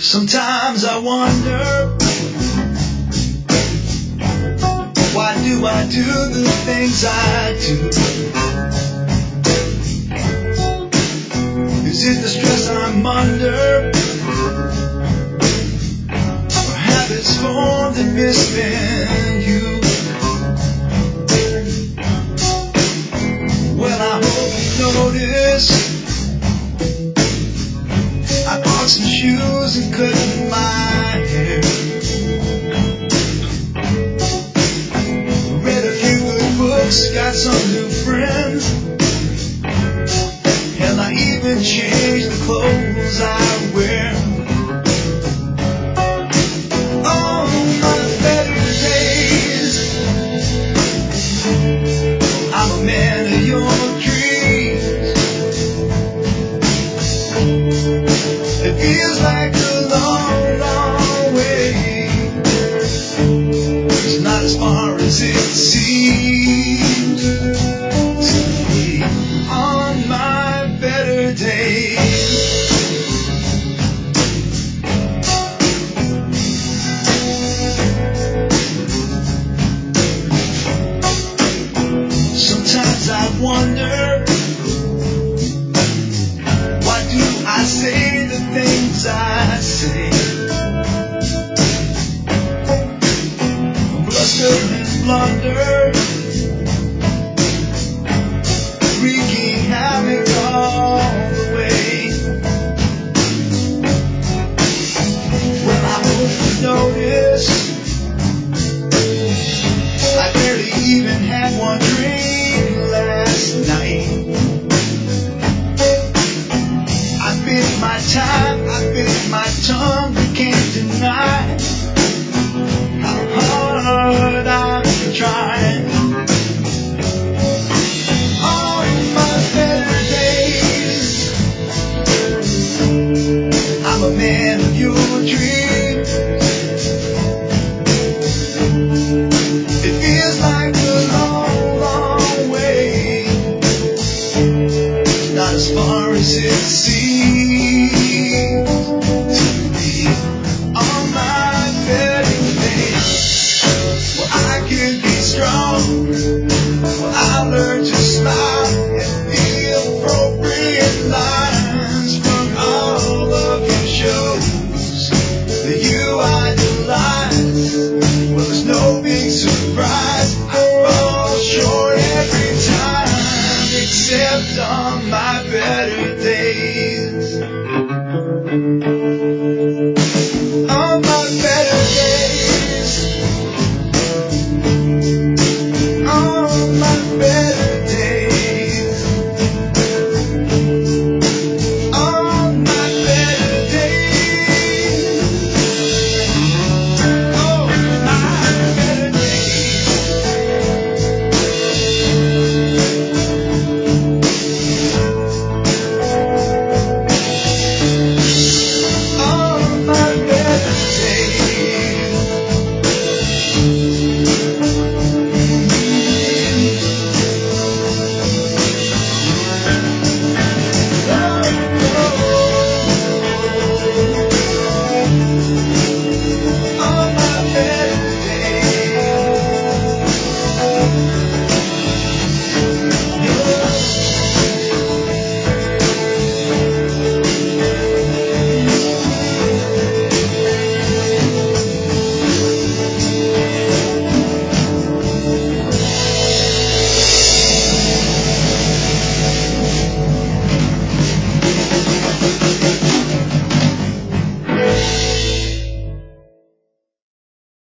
Sometimes I wonder, why do I do the things I do? Is it the stress I'm under, or habits formed that misspend you? Well, I hope you notice I bought some shoes and cut my hair. Read a few good books, got some new friends. Hell, I even changed the clothes I wear. On my better days, I'm a man of your dreams. It feels like a long, long way. It's not as far as it seems to be on my better days. Sometimes I wonder, why do I say the things I say? Bluster and blunder, wreaking havoc all the way. Well, I hope you notice I barely even had one drink last night. I bit my time, I bit my tongue, I can't deny how hard I'm trying. On my better days, I'm a man of your dreams. It feels like a long, long way, not as far as it seems to be on my better days. Well, I could be strong. Well, I learned to smile at the appropriate lines from all of your shows that you idolize. Well, there's no big surprise, I fall short every time, except on my better days.